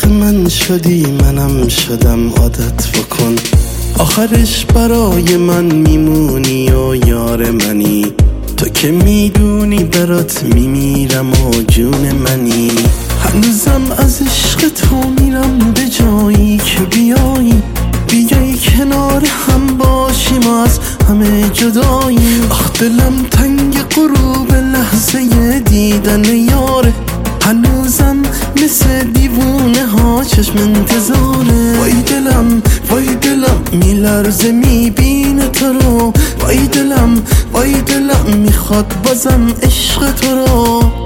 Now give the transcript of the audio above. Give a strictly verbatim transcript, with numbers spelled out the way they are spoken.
عاشق من شدی منم شدم عادت بکن، آخرش برای من میمونی و یار منی، تو که میدونی برات میمیرم و جون منی. هنوزم از عشق تو میرم به جایی که بیایی بیایی کنار هم باشیم و از همه جدایی. آخ دلم تنگ غروب لحظه دیدن یاره، هنوزم مثل دیوونه ها چشم انتظاره. وای دلم وای دلم میلرزه میبینه تو رو، وای دلم وای دلم میخواد بازم عشق تو رو.